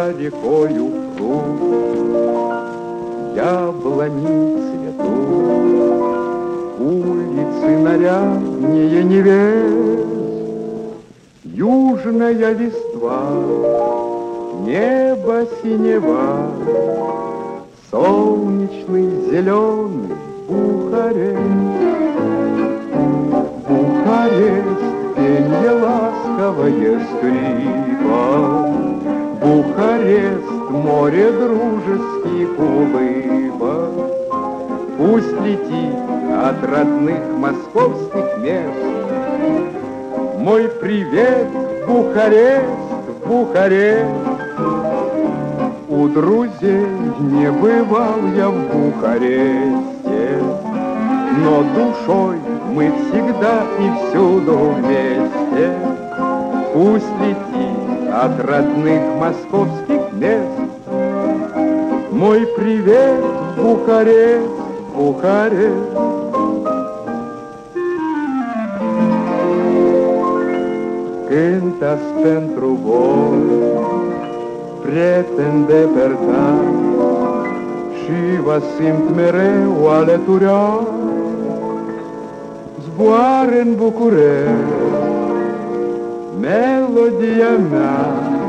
за рекою пруд, яблони цветут, улицы наряднее невест, южная листва, небо синева, солнечный зеленый Бухарест. Бухарест, пенье ласковое скрипа, Бухарест, море дружеских улыбок. Пусть летит от родных московских мест мой привет, Бухарест, Бухарест. У друзей не бывал я в Бухаресте, но душой мы всегда и всюду вместе. Пусть летит от родных московских мест мой привет, Бухарест, Бухарест. Cântas pentru voi, prieteni de părtați, și vă simt mereu alături. Zboară în București melodia mea,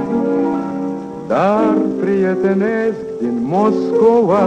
dar prietenesc din Moscova.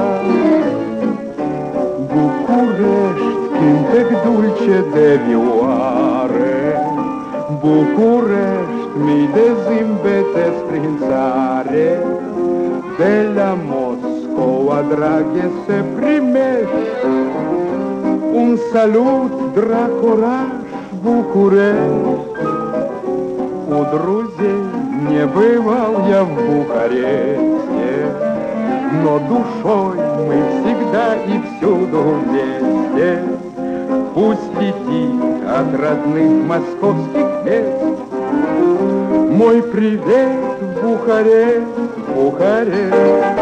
București, cântec dulce de vioare, București, mii de zâmbete prin țare. De la Moscova, draghe, se primește un salut, drag oraș, București. У друзей не бывал я в Бухаресте, но душой мы всегда и всюду вместе. Пусть летит от родных московских мест мой привет, Бухарест, Бухарест.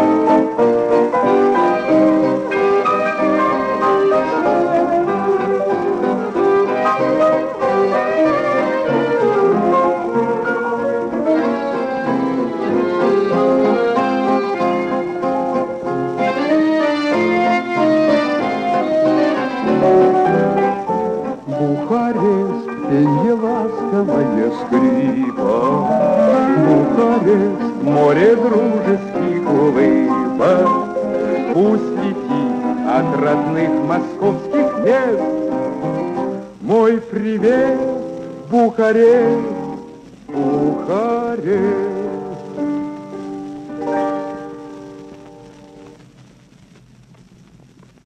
Бухарест, пенье ласковое скрипа, Бухарест, море дружеских улыбок. Пусть летит от родных московских мест мой привет, Бухарест, Бухарест.